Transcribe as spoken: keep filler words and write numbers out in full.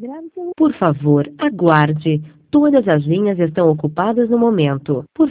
Por favor, aguarde. Todas as linhas estão ocupadas no momento. Por